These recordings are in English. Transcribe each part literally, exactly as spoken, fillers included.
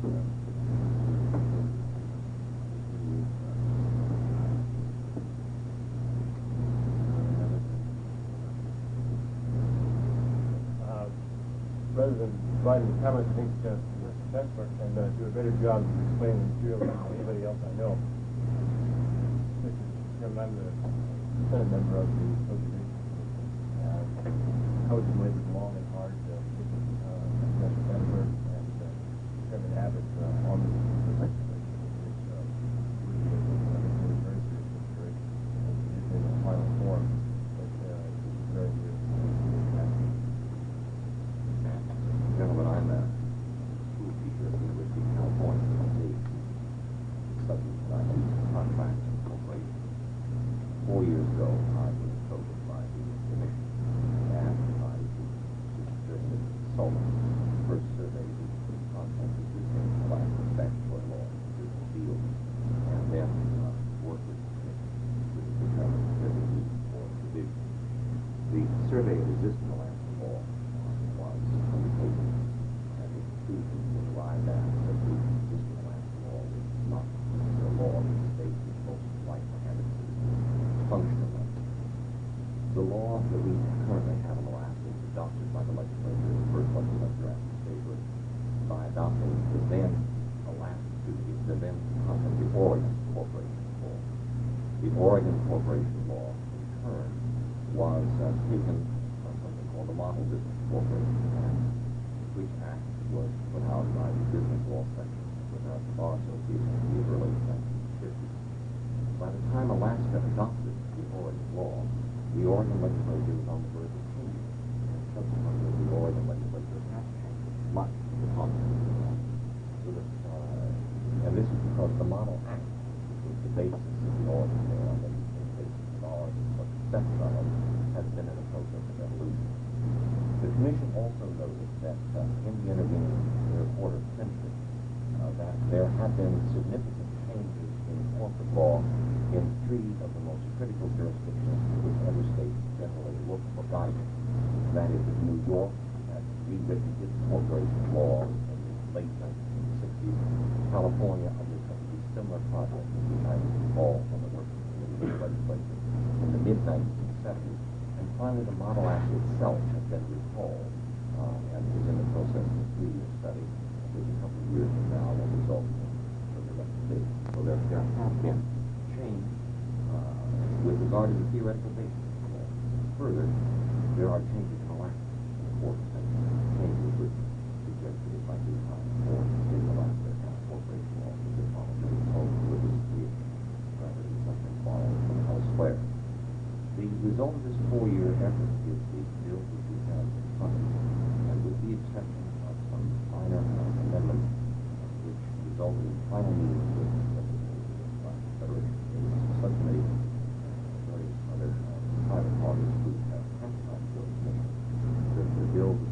Rather than providing the comments, I think uh, Mister Tesler can uh, do a better job of explaining the material than anybody else I know. Mister Chairman, I'm the Senate member of the Association. Uh, Coach and labored long and hard uh, with uh, Mister Tesler and uh, Chairman Abbott uh, on the legislation. It's uh, really a very serious consideration. It is in the final form, but uh, it's very good. Gentlemen, I'm a school teacher at the University of California. The subject that I have contracts and corporations. Four years ago, I was approached by the Commission and asked if I would during the consultant first survey the content of existing Alaska statutory law in different fields, and then uh, work with the Commission to determine if there was need for revision. The survey of existing Alaska law was undertaken, and the conclusion was arrived at that the existing Alaska law was not the law of the state which most like to have it functional. The law that we currently have in Alaska was adopted by the legislature, the first legislature after statehood, by adopting the then Alaska, the then the Oregon Corporation Law. The Oregon Corporation Law, in turn, was uh, taken from something called the Model Business Corporation Act, which act was put out by the business law section without the Bar Association in the early nineteen fifties. By the time Alaska adopted the Oregon law, the Oregon legislature was on the verge of changing, and subsequently the Oregon legislature has changed much of the content of the law. So that, uh, and this is because the Model Act, which was the basis of the Oregon law, and the basis of ours, what the second of it, has been in a process of evolution. The Commission also noted that uh, in the intervening quarter century, uh, that there have been significant changes in corporate law in three of the most critical jurisdictions to which every state generally looks for guidance. That is, in New York has rewritten its corporation law in the late nineteen sixties. California undertook a similar project, which I was involved in the working committee of the legislature in the mid nineteen seventies. And finally, the Model Act itself has been recalled uh, and is in the process of a three-year study, which a couple of years from now will result in further legislation. So there, there have been change uh, with regard to the theoretical basis of the law. Further, there are changes in Alaska in the quarter century, changes which suggest that it might be time for the state of Alaska to have a corporation law that could follow the whole religious creation rather than something followed from elsewhere. The result of this four-year effort is the bill which we have in front of us, and with the exception of some minor uh, amendments uh, which resulted in final meetings with the Federation Subcommittee and various other uh, private parties who have testified to the Commission, that the bill is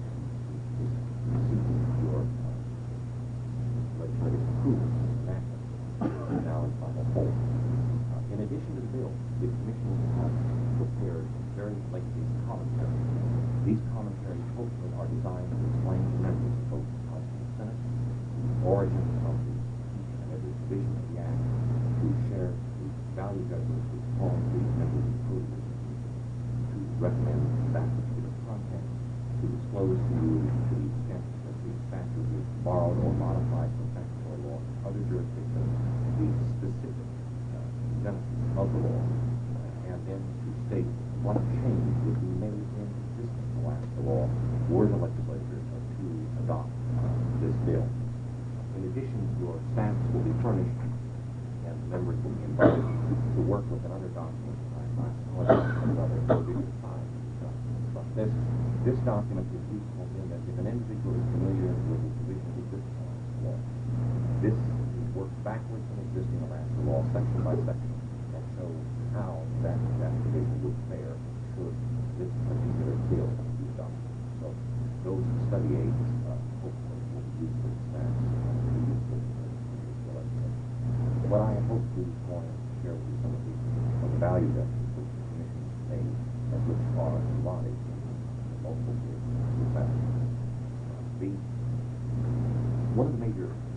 seeking your uh, legislative approval nationally now in final form. Uh, in addition to the bill, the Commission has prepared very lengthy commentaries. These commentaries hopefully are designed to explain to members of both the House and the Senate the origin of the each and every provision of the Act, to share the value judgments which form these members of the Congress, to recommend that particular content, to disclose to you to the extent that the statute is borrowed or modified from statutory law in other jurisdictions, the specific uh, benefits of the law, uh, and then to state what change would be made in existing Alaska law were the legislature to adopt uh, this bill. In addition, your staffs will be furnished, and members will be invited to work with another document. I'm not another four-digit time. But this, this document is useful in that if an individual is familiar with the provision of existing Alaska law, this works backwards from existing Alaska law, section by section, and shows how that, that provision would fare should this particular bill be adopted. So those study aids uh, hopefully will be useful to staff and be useful to the legislature. What I hope to do this morning is share with you some of the, of the value that which the Commission has made and which are embodied in multiple years of the Senate. Uh, the, one of the major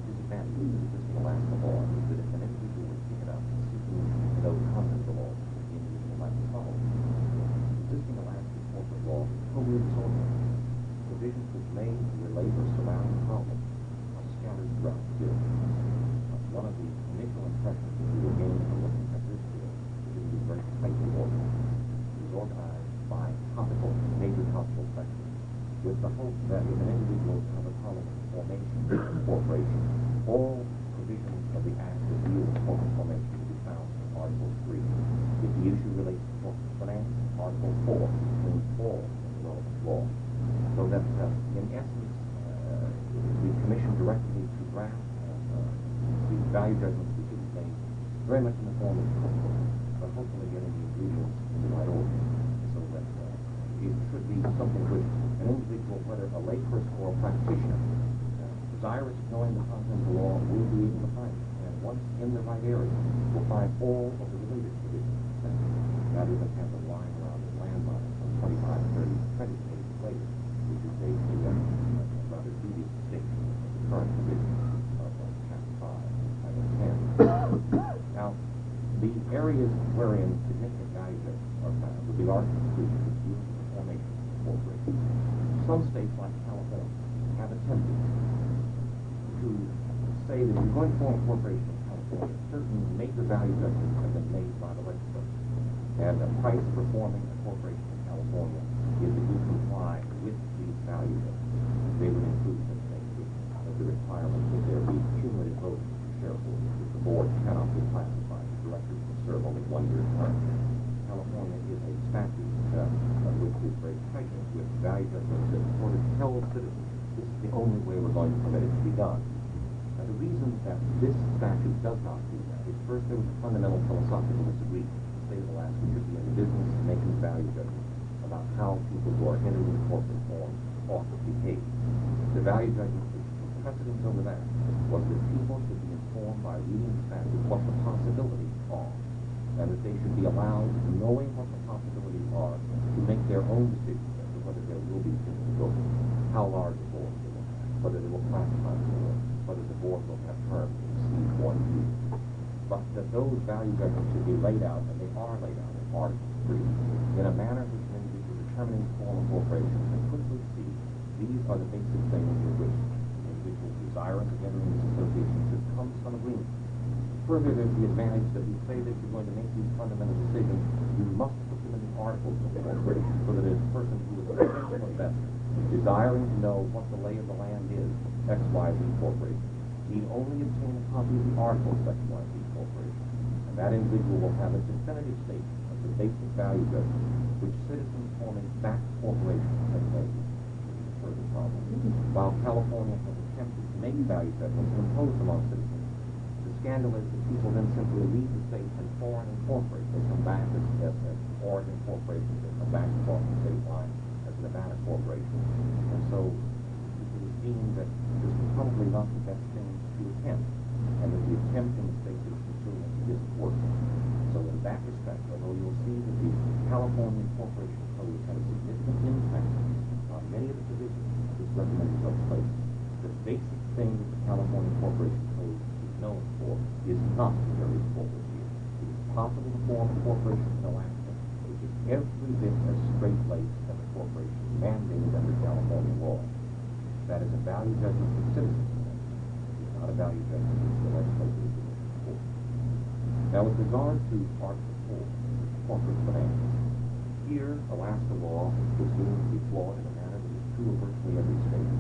or surrounding problems are scattered throughout the field. One of the initial impressions that we will gain from looking at this field is that it is very tightly organized. It is organized by topical, major topical sections, with the hope that if an individual has a problem with formation of a corporation, all provisions of the Act that deal with corporate formation will be found in Article three. If the issue relates to corporate finance, Article four includes all of the relevant law. So that, uh, in essence, uh, the Commission directed me to draft uh, these value judgments which is made very much in the form of a cookbook, but hopefully getting the ingredients in the right order, so that uh, it should be something which an individual, whether a layperson or a practitioner, uh, desirous of knowing the content of the law, will be able to find it. And once in the right area, will find all of the related provisions, rather than have them lying around in landmines some twenty-five, thirty, twenty pages later, which is a, a, a rather dubious distinction of the current provision of uh, Chapter five, Title ten. Now, the areas wherein significant value judgments are found will be Article three, which deals with the formation of corporations. Some states, like California, have attempted to say that if you're going to form a corporation in California, certain major value judgments have been made by the legislature. And the price for forming a corporation in California is that you comply with these value judgments. They would include such things as the requirement that there be cumulative votes for shareholders, that the board cannot be classified. Directors will serve only one-year terms. California is a statute uh, which is very pregnant with value judgments that sort of tell citizens this is the only way we're going to permit it to be done. Now, the reason that this statute does not do that is, first, there was a fundamental philosophical disagreement in the state of Alaska should be in the business of making value judgments about how people who are entering the corporate form ought to behave. The value judgment which took precedence over that was that people should be informed by reading the statute what the possibilities are, and that they should be allowed, knowing what the possibilities are, to make their own decisions as to whether there will be cumulative voting, how large a board they will have, whether they will classify the board, whether the board will have terms to exceed one year. But that those value judgments should be laid out, and they are laid out in Article three, in a manner which an individual determining to form a corporation can quickly see these are the basic things with which an individual desirous of entering this association should come to some agreement. Further, there's the advantage that we say that you're going to make these fundamental decisions, you must put them in the articles of the corporation, so that a person who is a potential investor, desiring to know what the lay of the land is, X Y Z Corporation, need only obtain a copy of the articles of X Y Z Corporation, and that individual will have a definitive statement of the basic value judgment which citizens forming that corporation have made. Which is a further problem. While California has attempted to make value judgments and impose them on citizens, the scandal is that people then simply leave the state and foreign incorporate. They come back as, as, as Oregon corporations, they come back across the state line as Nevada corporations. And so it is deemed that this is probably not the best thing to attempt, and that the attempt in the state that is pursuing it isn't working. So in that respect, although you'll see that the California Corporation Code had a significant impact on many of the provisions of this recommended legislation, the basic thing that the California Corporation Code is known for is not very corporate here. It is possible to form a corporation in Alaska which is every bit as straight-laced as a corporation mandated under California law. That is a value judgment for citizens. It's not a value judgment which the legislature is doing for. Now, with regard to Article four, corporate finance, here Alaska law is deemed to be flawed in a manner that is true of virtually every state.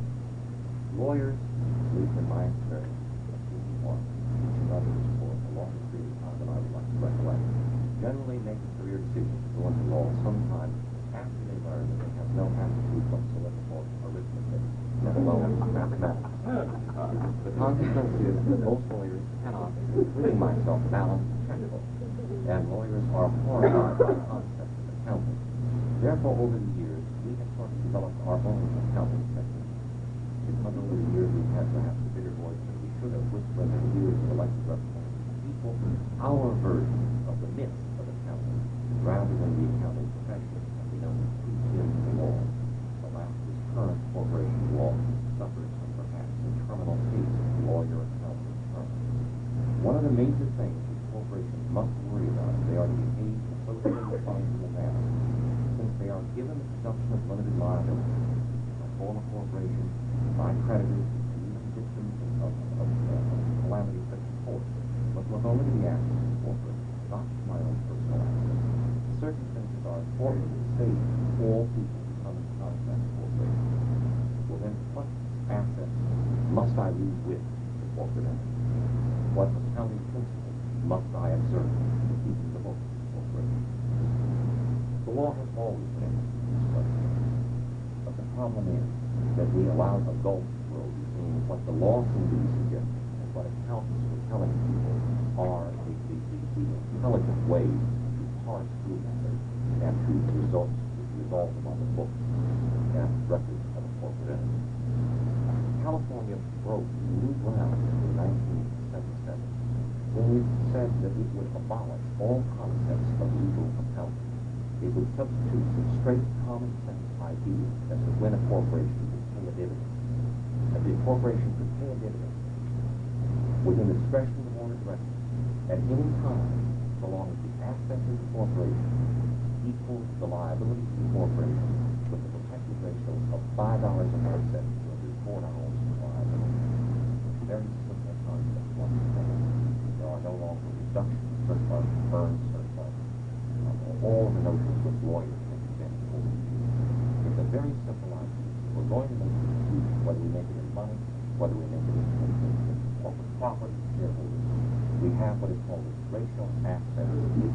Lawyers, at least in my experience, one, teaching others for a longer period of time than I would like to recollect, generally make a career decision to go into law sometime after they learn that they have no aptitude whatsoever for arithmetic, let alone mathematics. The consequence is that most lawyers cannot, including myself, balance the checkbook, and lawyers are horrified by the concept of accounting. Therefore, over the years, we have sort of developed our own accounting technique. In other years, we've had perhaps a bigger voice than we should have, which when the years of elected representatives people, our version of the myth of accounting, rather than the accounting profession, as we know, in the law. Alaska's current corporation law suffers from perhaps a terminal case of lawyer-accountant terms. One of the major things that corporations must worry about is they are to behave in a socially responsible manner. Since they are given the presumption of limited liability, if I form a corporation corporation by creditors, and even victims of, of uh, calamities such as court, must look only to the assets of the corporation, not to my own personal assets. Circumstances are important to state all people who come in contact with corporations. Well then, what assets must I leave with the corporate entity? What accounting principles must I observe to keep the books of the corporation? The law has always been this question. But the problem is that we allow a gulf to grow between what the law seems to be suggesting and what accountants are telling people are the, the, the, the intelligent ways to parse through matters and to result, to resolve them on the books and records of a corporate entity. California broke new ground in nineteen seventy-seven when it said that it would abolish all concepts of legal accounting. It would substitute the straight common sense idea that when a corporation would pay a dividend, that the corporation could pay a dividend within the discretion of the board of directors at any time, so long as the assets of the corporation equal the liability of the corporation with a protective ratio of five dollars and five cents versus four dollars and five cents. Very simple concept, one thing. There are no longer reductions, surplus, earned surplus, um, all of the notions which lawyers have invented over the years. It's a very simple idea. We're going to make it huge, whether we make it in money, whether we make it in, in, in, in corporate property, shareholders. We have what is called a ratio of assets.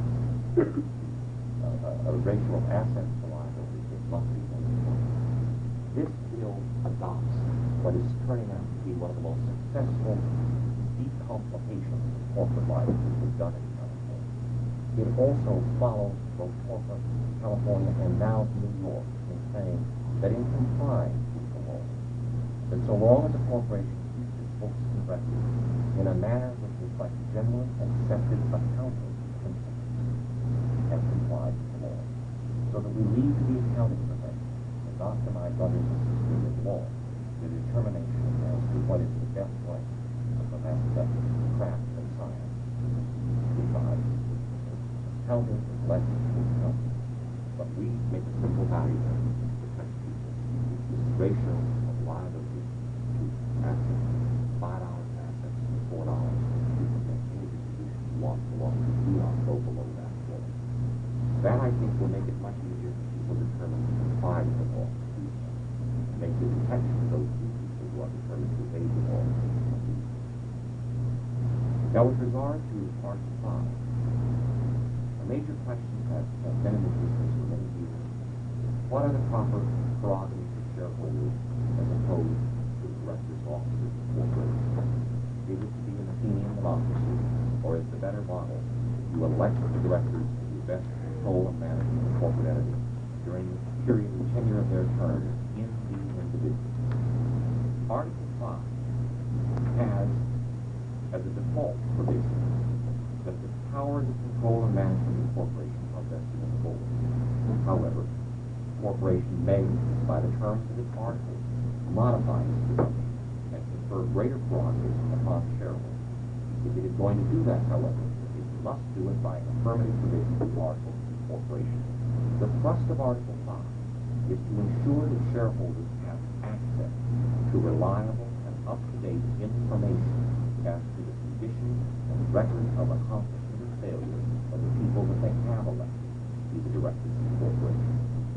Uh, a, a ratio of assets to liabilities that must be one to one. This bill adopts what is turning out to be one of the most successful decomplications of corporate liability we've done in California. It also follows both corporate California and now New York in saying that in complying with the law, that so long as a corporation keeps its books and records in a manner which reflects generally accepted accounting principles and complies with the law, so that we leave to the accounting profession, and not to my brothers and sisters in law, the determination as to what is the best way of the mathematics, craft, and science. Besides, accounting is less than accounting, but we make a simple value to protect people. This ratio of liability to assets, five dollars assets to four dollars. You can make any distribution you want so long as you do not go below that floor. That, I think, will make it much easier for people determined to comply with the law. Make the detection of those people who are determined to obey the law. Now, with regard to Article five, a major question has uh, been in existence for many years. What are the proper prerogatives of shareholders as opposed to the directors' officers of corporations? Is it to be an Athenian democracy, or is the better model you elect the directors to the best control and management of the corporate entity during the period of tenure of their term in the individual? Article five has as a default provision that the powers of control and management of the corporation are vested in the board. However, the corporation may, by the terms of its articles, modify its position and confer greater prerogatives upon shareholders. If it is going to do that, however, it must do it by an affirmative provision of the articles of the corporation. The thrust of Article five is to ensure that shareholders have access to reliable and up-to-date information as to the condition and record of accomplishment or failure of the people that they have elected to be the directors of the corporation.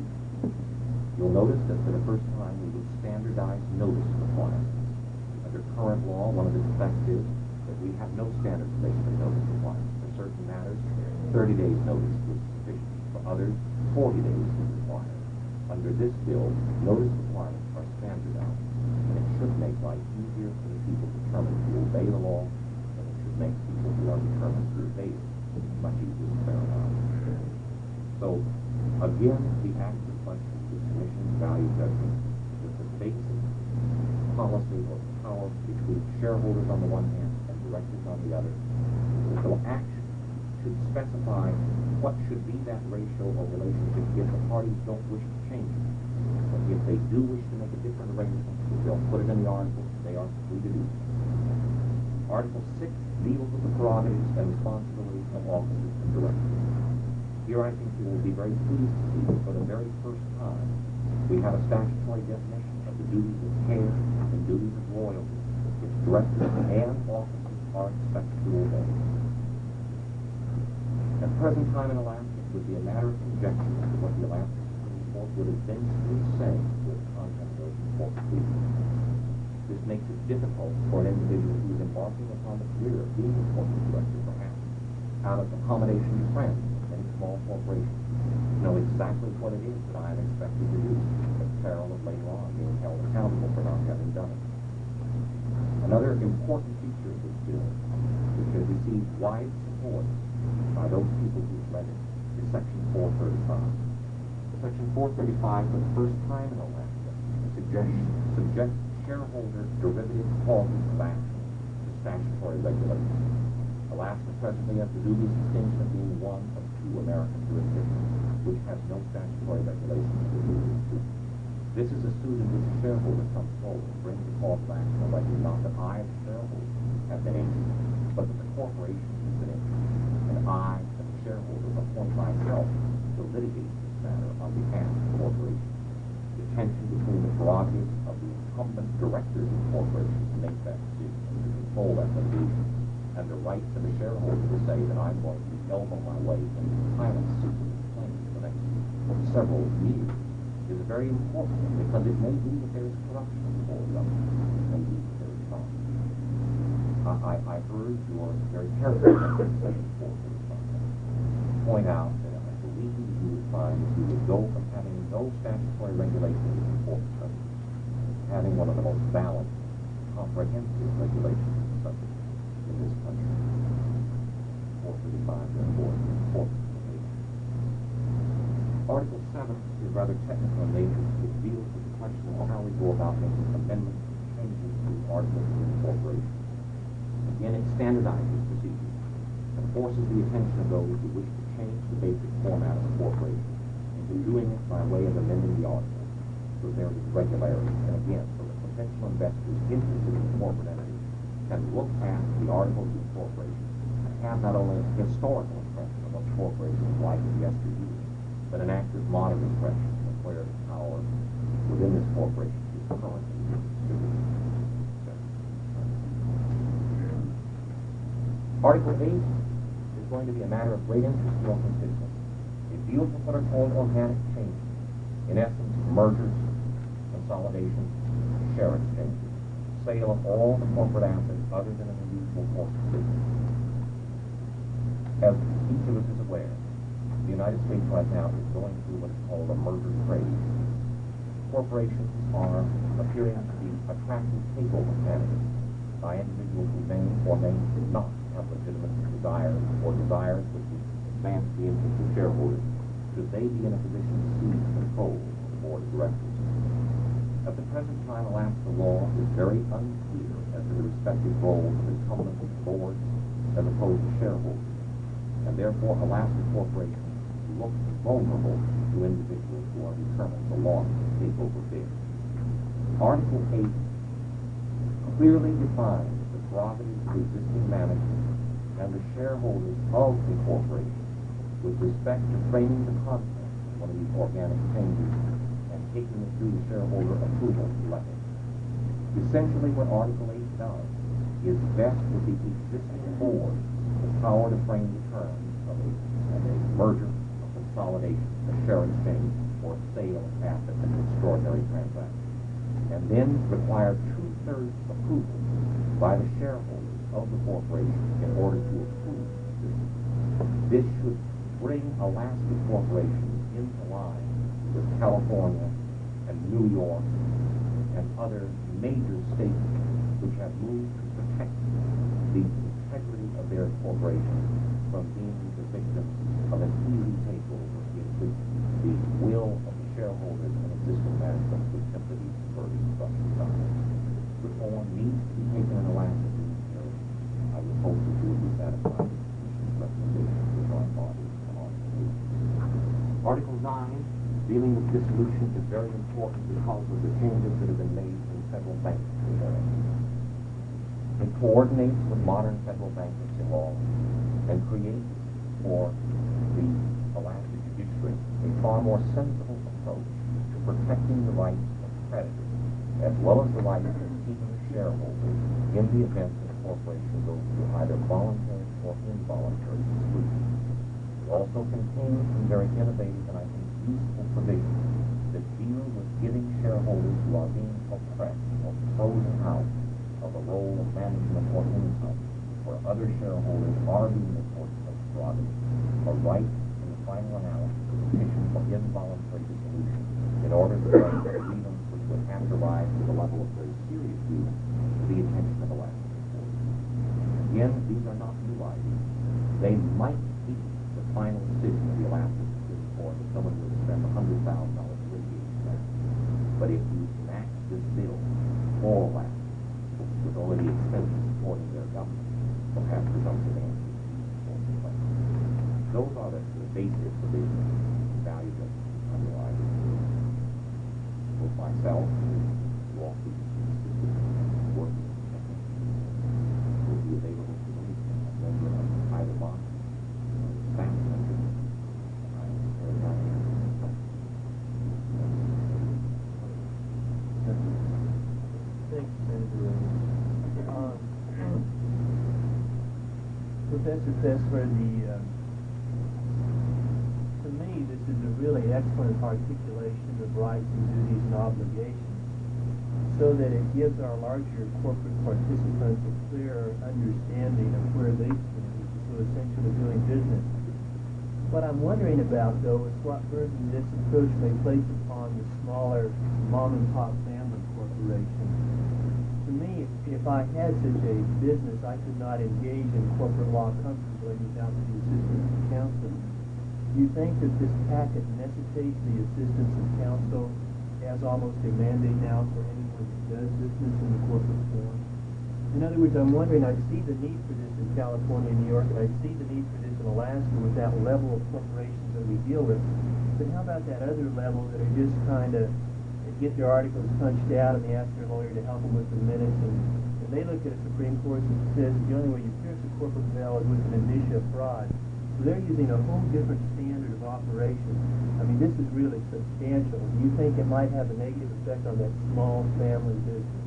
You'll notice that for the first time we would standardize notice requirements. Under current law, one of the defects is that we have no standardization of notice requirements. For certain matters, thirty days notice is sufficient. For others, forty days is required. Under this bill, notice requirements are standardized, and it should make life easier for the people determined to obey the law, and it should make people who are determined to obey it much easier to bear on. So, again, the active question of the Commission's value judgment is the basic policy or power between shareholders on the one hand and directors on the other. So action should specify what should be that ratio or relationship if the parties don't wish to change it. But if they do wish to make a different arrangement, they'll put it in the article, they are free to do so. Article six deals with the prerogatives and responsibilities of officers and directors. Here I think you will be very pleased to see that for the very first time we have a statutory definition of the duties of care and duties of loyalty which directors and officers are expected to obey. At present time in Alaska, it would be a matter of conjecture as to what the Alaska Supreme Court would eventually say to the content of those important cases. This makes it difficult for an individual who is embarking upon the career of being a corporate director, perhaps, out of accommodation to friends in any small corporation, to know exactly what it is that I am expected to do, at peril of later on being held accountable for not having done it. Another important feature of this bill, which has received wide support by those people who've read it, is Section four thirty-five. Section four thirty-five, for the first time in Alaska, suggests, suggests shareholder derivative causes of action to statutory regulations. Alaska presently has the dubious distinction of being one of two American jurisdictions which has no statutory regulations to do this. This is a suit in which a shareholder comes forward and brings a cause of action alleging not that I, the shareholder, have been injured, but that the corporation has been injured, and I, as a shareholder, appoint myself to litigate this matter on behalf of the corporation. The tension between the prerogatives of the incumbent directors of the corporation to make that decision and to control that litigation, and the rights of the shareholder to say that I'm going to elbow my way into silent suit claims for the next several years is very important, because it may be that there is corruption in the board government. It may be that there is not. I, I, I urge your very careful Section four thirty-five. Point out that I believe you would find that you would go from having no statutory regulations in the fourth country, having one of the most balanced, comprehensive regulations of the subject in this country. four thirty-five, therefore, is an important provision. Article seven is rather technical in nature. It deals with the question of how we go about making amendments and changes to articles of incorporation. Again, it standardizes procedures and forces the attention of those who wish to change the basic format of a corporation into doing it by way of amending the article so there is regularity. And again, so that potential investors interested in the corporate entity can look at the articles of incorporation and have not only a historical impression of what the corporation was like in yesteryear, but an accurate modern impression of where the power within this corporation is currently distributed. Article eight is going to be a matter of great interest to your constituents. It deals with what are called organic changes. In essence, mergers, consolidations, share exchanges, sale of all the corporate assets other than in the usual course of business. As each of us is aware, the United States right now is going through what is called a merger craze. Corporations are appearing to be attractive takeover candidates by individuals who may or may not have legitimate desires or desires which would advance the interests of shareholders should they be in a position to seize control of the board of directors. At the present time, Alaska law is very unclear as to the respective roles of incumbent boards as opposed to shareholders, and therefore Alaska corporations look vulnerable to individuals who are determined to launch a takeover bid. Article eight clearly defines the prerogatives of existing management and the shareholders of a corporation with respect to framing the content of one of these organic changes and taking it through the shareholder approval level. Essentially, what Article eight does is vest with the existing board the power to frame the terms of a, of a merger, consolidation, a share exchange, or sale of assets in an extraordinary transaction, and then require two-thirds approval by the shareholders of the corporation in order to approve this. This should bring Alaska corporations into line with California and New York and other major states which have moved to protect the integrity of their corporations from being the victims of an easy takeover in which the will of the shareholders and existing management would simply be converted to such desires. Reform needs to be taken in Alaska to this area. I would hope that you would be satisfied with the Commission's recommendation to the joint body on Article eight. Article nine, dealing with dissolution, is very important because of the changes that have been made in federal bankruptcy law. It coordinates with modern federal bankruptcy law and creates for the Alaska judiciary a far more sensible approach to protecting the rights of creditors as well as the right of senior shareholders in the event that the corporation goes through either voluntary or involuntary exclusion. It also contains some very innovative and I think useful provisions that deal with giving shareholders who are being oppressed or frozen out of a role of management or income, where other shareholders are being reported as frauded, a right in the final analysis to petition for involuntary dissolution in order to bring a grievance which would have to rise to the level of very serious grievance to the attention of the last report. Again, these are not new ideas. They might be the final decision of the Alaska Supreme Court if someone were to spend one hundred thousand dollars litigating that. But if you enact this bill for Alaska, with already expenses supporting their government, will have presumptive answers for the claim. Those are the, the basic provisions valued as underlying both myself and law students work will be available to me as a member of either body or staff member. I am very happy. Thanks, Senator. Um, Professor Fessler, the, uh, to me, this is a really excellent articulation of rights and duties and obligations, so that it gives our larger corporate participants a clear understanding of where they stand, which is so essential to doing business. What I'm wondering about, though, is what burden this approach may place upon the smaller mom-and-pop family corporations. To me, if I had such a business, I could not engage in corporate law comfortably without the assistance of counsel. Do you think that this packet necessitates the assistance of counsel as almost a mandate now for anyone who does business in the corporate form? In other words, I'm wondering, I see the need for this in California and New York, and I see the need for this in Alaska with that level of corporations that we deal with. But how about that other level that are just kind of get their articles punched out and they ask their lawyer to help them with the minutes, and, and they look at a Supreme Court that says the only way you pierce a corporate veil is with an indicia of fraud. So they're using a whole different standard of operation. I mean, this is really substantial. Do you think it might have a negative effect on that small family business?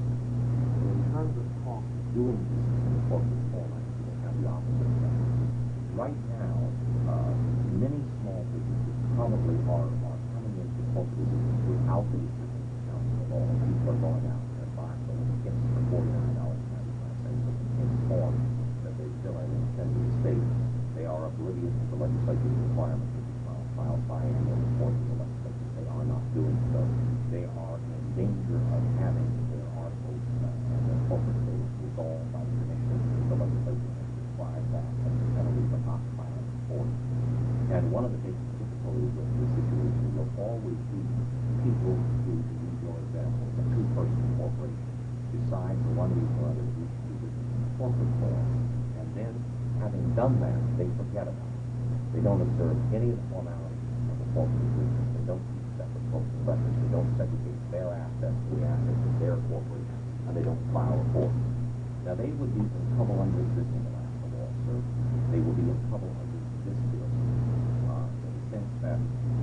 In terms of cost of doing business in the corporate form, I think it have the opposite effect. Right now, uh, many small businesses probably are, are coming into corporate business without the assistance of counsel at all. People are going out and buying those kits for forty-nine dollars and ninety-five cents with the same form that they fill out in the state. They are oblivious to the legislature's requirement to file, file biannual reports to the legislature. They are not doing so. They are in danger of having their articles uh, and their corporate status resolved by the commission. The legislature has required that as a penalty for not filing reports. And one of the big difficulties with this situation will always be people who, to use your example, a two-person corporation decides for one reason or other to do business in the corporate form, and then, having done that, they forget about it. They don't observe any of the formalities of the corporate agreement. They don't keep separate corporate records. They don't segregate their assets to the assets of their corporation, and they don't file reports. Now, they would be in trouble under existing Alaska law, sir. They will be in trouble under this bill, uh, in the sense that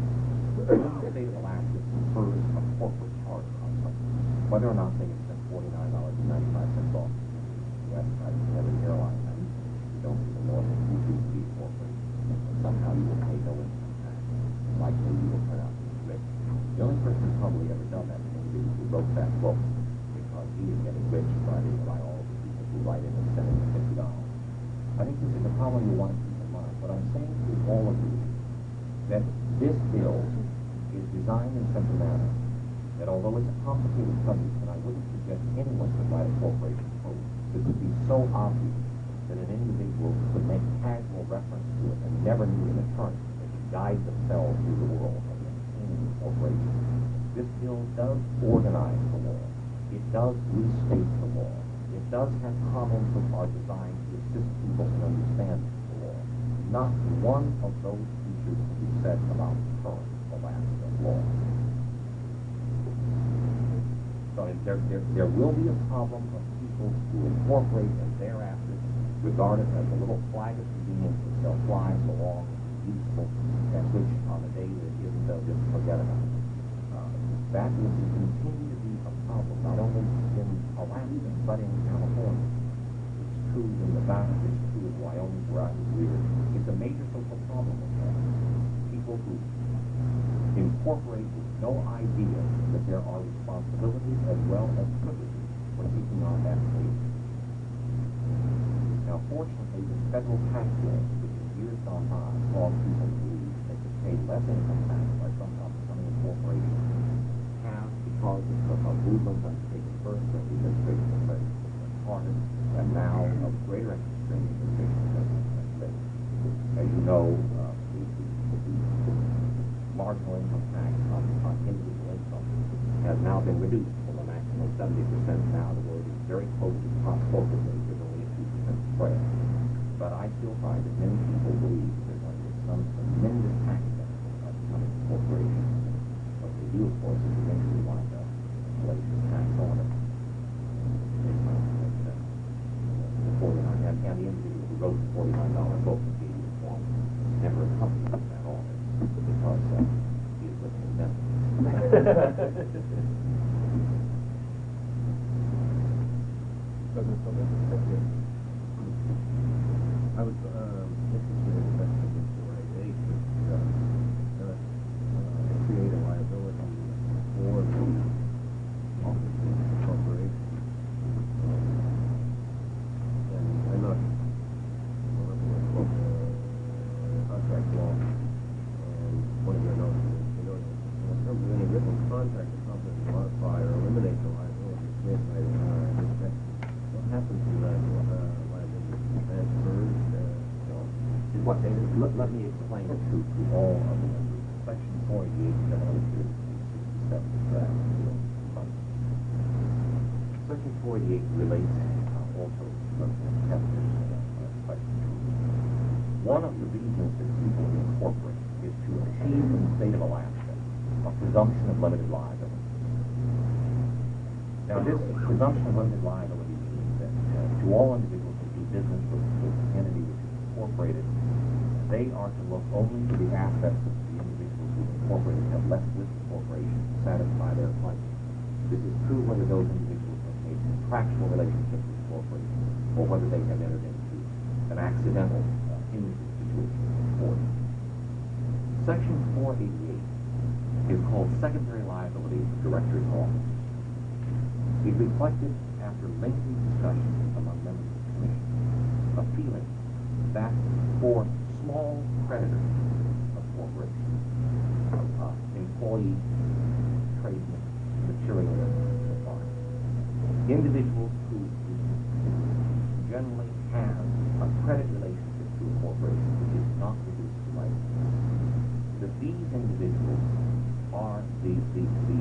the state of Alaska confers a corporate charter on someone, whether or not they can spend forty-nine dollars and ninety-five cents off the West Side of the airline. You don't even know if you do be corporate, and somehow you will pay no income tax. Likely you will turn out to be rich. The only person who's probably ever done that is the individual who wrote that book, because he is getting rich by the by all the people who write in and send him fifty dollars. I think this is a problem you want to keep in mind. What I'm saying to all of you is that this bill is designed in such a manner that although it's a complicated subject, and I wouldn't suggest anyone could write a corporation code, it would be so obvious that an individual could make casual reference to it and never need an attorney. They could guide themselves through the world of maintaining the corporation. This bill does organize the law. It does restate the law. It does have problems which are designed to assist people in understanding the law. Not one of those features can be said about current Alaska law. So there, there, there will be a problem of people who incorporate as their assets, regard it as a little flag of convenience that they'll fly so long as it's useful, and which on the day that it isn't, they'll just forget about it. Uh, that will continue to be a problem. problem not only in Alaska, but in California. It's true in Nevada, it's true in Wyoming, where I was reared. It's a major social problem with that. People who incorporate with no idea that there are responsibilities as well as privileges for keeping our tax paid. Now, fortunately, the federal tax laws, which in years gone by saw people believe they could pay less income tax by somehow becoming a corporation, have, because of a movement undertaken first by the administration of President Carter, and now of greater interest in the administration of President Clinton. As you know, uh, the, the, the marginal income tax on, on individual income has now been reduced from a maximum of seventy percent now to where it is very close to the top corporate rate. There's only a two percent spread. But I still find that many people believe there's going to be some tremendous tax benefit by becoming a corporation. What they do, of course, is eventually wind up place the tax on it. The forty-nine, and, and the individual who wrote the forty-nine dollar book and gave you the form never accompanied with that audit because uh, he is living in Memphis. President Phillips, thank you. I was um, interested in section four eighty-eight, which uh, uh, uh, create a liability for the office of the corporation. Um, and I'm not familiar with uh, contract law, and one of your notes is, you know, in terms of any written contract, the company can modify or eliminate the liability created by the uh, this section. What happens to that uh, liability? Transfers? What, let, let me explain it to, to all of the members. Section four eighty-eight, General sixty-seven draft. Section four eighty-eight relates uh, also to the Kepler's uh, question. One of the reasons that people incorporate is to achieve in the state of Alaska a presumption of limited liability. Now, this presumption of limited liability means that uh, to all individuals who do business with, with an entity which is incorporated, they are to look only to the assets of the individuals who incorporated have left with the corporation to satisfy their claims. This is true whether those individuals have made contractual relationships with the corporation or whether they have entered into an accidental uh, injury situation for them. Section four eighty-eight is called secondary liability of the director's office. It reflected, after lengthy discussions among members of the commission, a feeling that for small creditors of corporations, uh, employees, tradesmen, materialists, so on, individuals who generally have a credit relationship to a corporation which is not reduced to life, that these individuals are the, the, the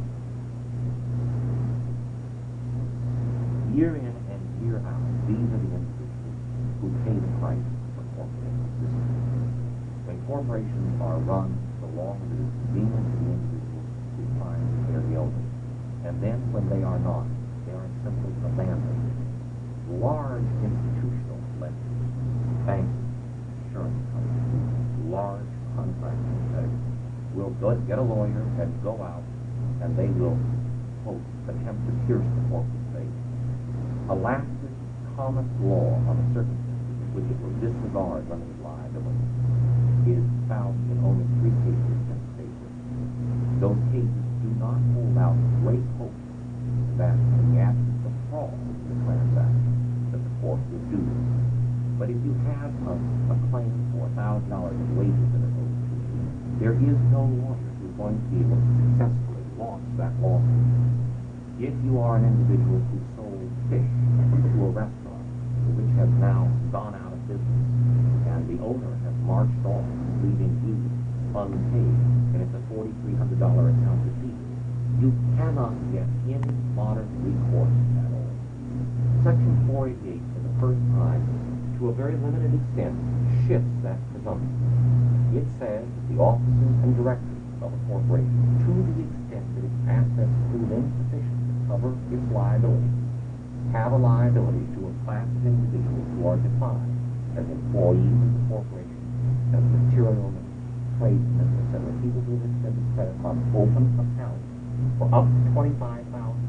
year in and year out, these are the individuals who pay the price for corporate system. When corporations are run so long as it is convenient to the individuals who find they are the owner, and then when they are not, they are simply abandoned. Large institutional lenders, banks, insurance companies, large contracting companies will go, get a lawyer and go out, and they will, quote, attempt to pierce the corporate veil. Alaska's common law on the circumstances which it will disregard limited liability is found in only three cases in the state. Those cases do not hold out great hope that in the absence of fraud in the transaction that the court would do this. But if you have a, a claim for one thousand dollars in wages that are owed to you, there is no lawyer who is going to be able to successfully launch that lawsuit. If you are an individual who sold fish to a restaurant which has now gone out of business and the owner has marched off leaving you unpaid and it's a four thousand three hundred dollars account receivable, you cannot get any modern recourse at all. Section four eighty-eight for the first time, to a very limited extent, shifts that presumption. It says that the officers and directors of a corporation, to the extent that its assets prove insufficient cover its liability, have a liability to a class of individuals who are defined as employees of the corporation, as materialmen, tradesmen, et cetera, people who have extended credit on open accounts for up to twenty-five thousand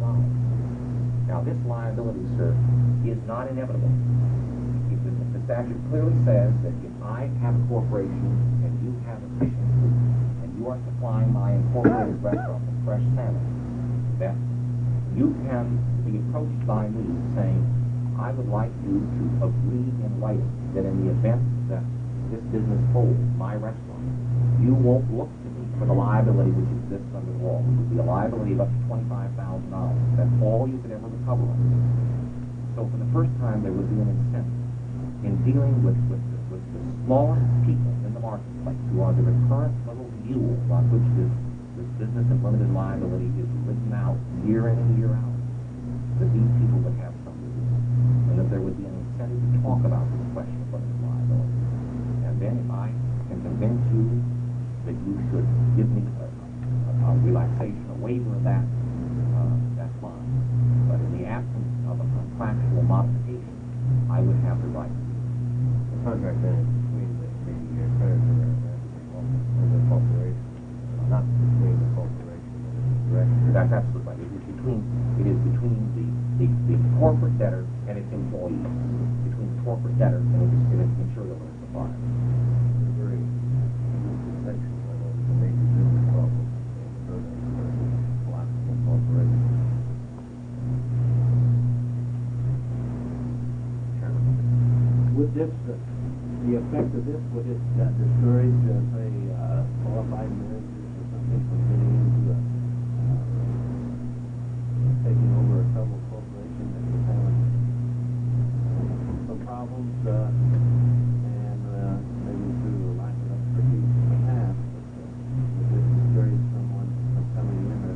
dollars. Now, this liability, sir, is not inevitable. If the, the statute clearly says that if I have a corporation and you have a fishing fleet, and you are supplying my incorporated restaurant with fresh salmon, that you can be approached by me saying, I would like you to agree in writing that in the event that this business folds, my restaurant, you won't look to me for the liability which exists under the law. It would be a liability of up to twenty-five thousand dollars. That's all you could ever recover on. So for the first time, there would be an incentive in dealing with, with, the, with the smallest people in the marketplace who are the recurrent little mules on which this, this business of limited liability is written out year in and year out, that these people would have something to do, and that there would be an incentive to talk about this question of limited liability. And then if I can convince you that you should give me a, a, a relaxation, a waiver of that, uh, that's fine. But in the absence of a contractual modification, I would have the right to do it. The contract then is between the, the creditor and the, and the corporation, not between the corporation and the director. That's absolutely right. It is between, it is between the, the, the corporate debtor and its employees, between the corporate debtor and its, and its material and its supplier. It's a very interesting section. I know it's a major business problem in the collapsible corporation. Would this, uh, the effect of this, would it uh, discourage, uh, say, uh, qualified managers or something from getting into a, uh, taking over a troubled corporation that is having some problems, uh, and uh, maybe through a lack of expertise in the past, but uh, would this discourage someone from coming in or?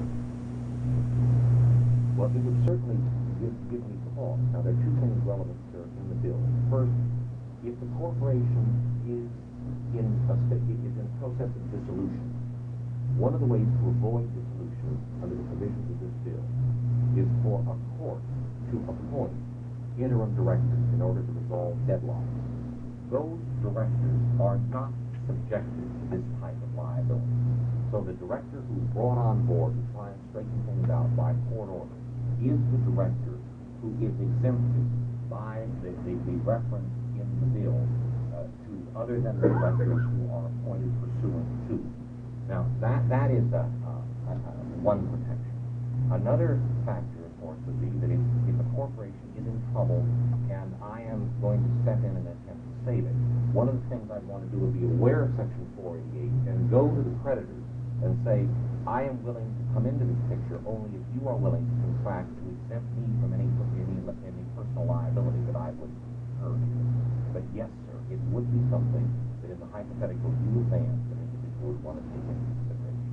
Well, it would certainly give, give me pause. Now, there are two things relevant, sir, in the bill. First, if the corporation is in a state, is in process of dissolution, one of the ways to avoid dissolution under the provisions of this bill is for a court to appoint interim directors in order to resolve deadlocks. Those directors are not subjected to this type of liability. So the director who's brought on board to try and straighten things out by court order is the director who is exempted by the, the, the reference in the bill uh, to other than the directors who are appointed pursuant to. Now, that, that is a, a, a, one protection. Another factor, of course, would be that if, if a corporation is in trouble and I am going to step in and attempt to save it, one of the things I'd want to do would be aware of Section four eighty-eight and go to the creditors and say, I am willing to come into this picture only if you are willing to contract to exempt me from any, any, any personal liability that I would incur here. But yes, sir, it would be something that in the hypothetical you advance an individual would want to take into consideration.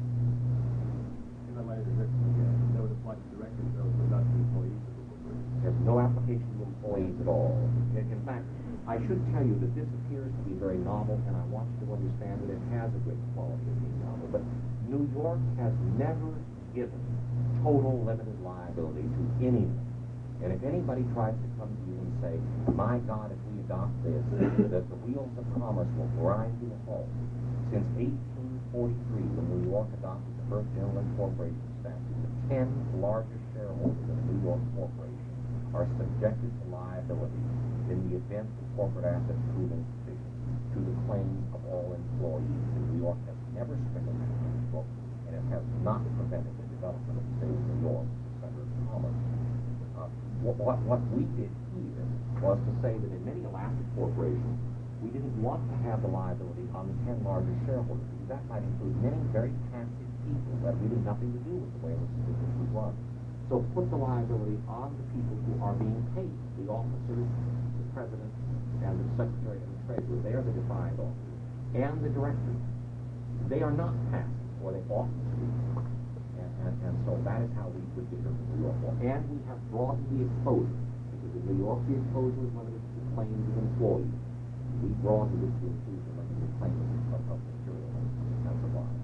In the light of this, that would apply to directors, though, but not to employees of the corporation. There's no application to employees at all. In, in fact, I should tell you that this appears to be very novel, and I want you to understand that it has a great quality of being novel. But New York has never given total limited liability to anyone. And if anybody tries to come to you and say, my God, if we adopt this, that the wheels of commerce will grind to a halt. Since eighteen forty-three, when New York adopted the first general incorporation statute, the ten largest shareholders of a New York corporation are subjected to liability in the event the corporate assets prove insufficient to the claims of all employees. And New York has never stricken that book, and it has not prevented the development of the state of New York as a center of commerce. Uh, what, what, what we did here was to say that in many elastic corporations, we didn't want to have the liability on the ten largest shareholders, because that might include many very passive people that had really nothing to do with the way this business was run. So put the liability on the people who are being paid, the officers, the president, and the secretary and the treasurer. They are the defined officers. And the directors. They are not passive, or they ought to be. And, and, and so that is how we would differ from New York law. And we have broadened the exposure, because in New York the exposure is limited to claims of employees. We broadened it to include the limited claims of, of material and supplies.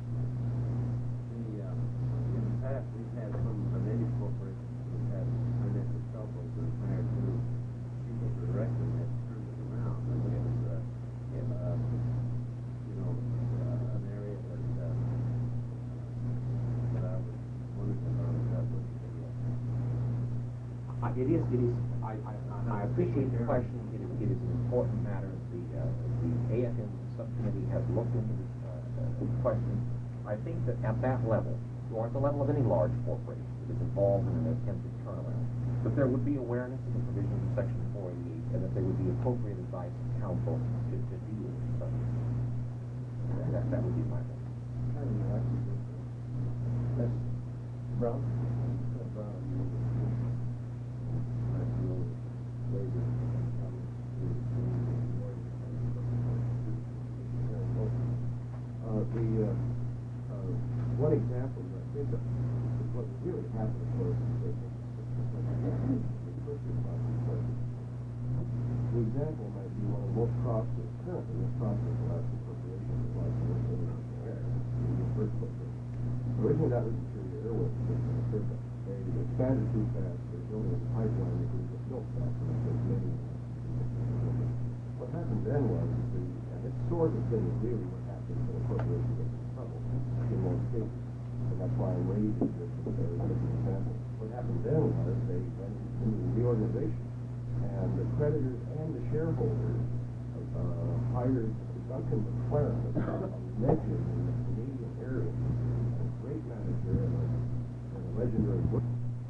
The, uh, in the past, we've had some of many corporations who have had financial trouble with hired new people directly that turned it around. I think it was, uh, in, uh, you know, uh, an area that, uh, that I was wondering about, uh, looking at the It is, it is, I, I, I appreciate the question. It is, it is an important matter. The, uh, the A F M subcommittee has looked into this uh, uh, question. I think that at that level, or at the level of any large corporation that is involved in an attempted turnaround, that there would be awareness of the provisions of Section four eighty-eight, and that there would be appropriate advice from counsel to, to deal with such. That, that would be my hope. Yes. Brown? Brown. Uh, the, uh, uh, one example that I think of is what really happened, of course, is that the example might be one of the most process, currently most process the last appropriation is like the first corporation. Originally that was Interior Airways, they expanded too fast, there's only a pipeline that could get built fast, and there's many. What happened then was, the, and it's sort of been really what happens when a corporation gets in trouble in most cases, and that's why I'm raising this as a different example. What happened then was they went into reorganization, and the creditors and the shareholders uh, hired Duncan McLaren, a legend in the Canadian area, a great manager and a, and a legendary book.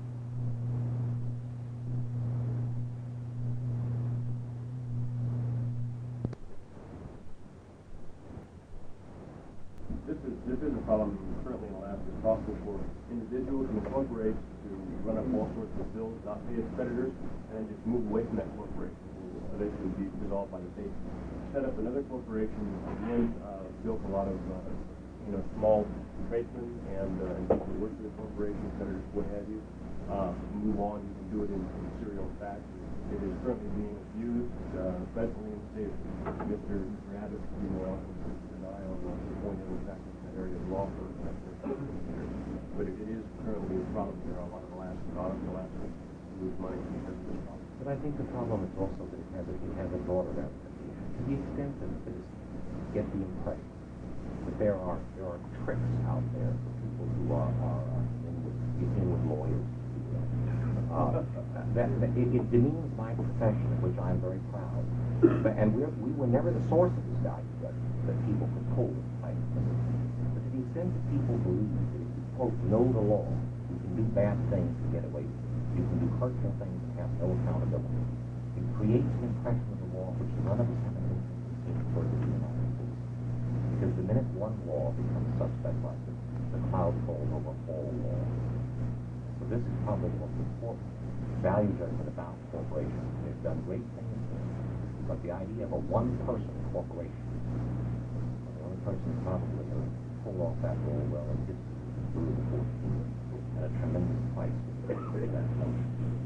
This is this is a problem currently in Alaska. It's possible for individuals and corporations to run up all sorts of bills, not pay its creditors, and then just move away from that corporation. So they can be resolved by the state. Set up another corporation, again, uh, built a lot of uh, you know small tradesmen and, uh, and people who work for the corporation, creditors, what have you. Uh, move on. You can do it in, in serial fashion. It is currently being abused uh, presently in the state. Mister Mister Abbott, you know, and I on the point of exactly in that area of law firm. But it, it is currently a problem. There are a lot of Alaska, a lot of Alaska lose money because of this problem. But I think the problem is also that it has a, it has a broader ramification. To the extent that citizens get the impression that there are there are tricks out there for people who are, are uh, in, with, in with lawyers. Uh, that, that it, it demeans my profession, of which I'm very proud. But, and we're, we were never the source of this value that, that people could pull. Right? But to the extent that people believe that if you, quote, know the law, you can do bad things and get away with it. You can do hurtful things and have no accountability. It creates an impression of the law which none of us have an interest in for the United States. Because the minute one law becomes suspect like this, the cloud falls over all laws. So this is probably the most important value judgment about corporations. They've done great things here, but the idea of a one-person corporation, the only person who probably pulled off that role well in history is Louis the fourteenth, at a tremendous price for that notion.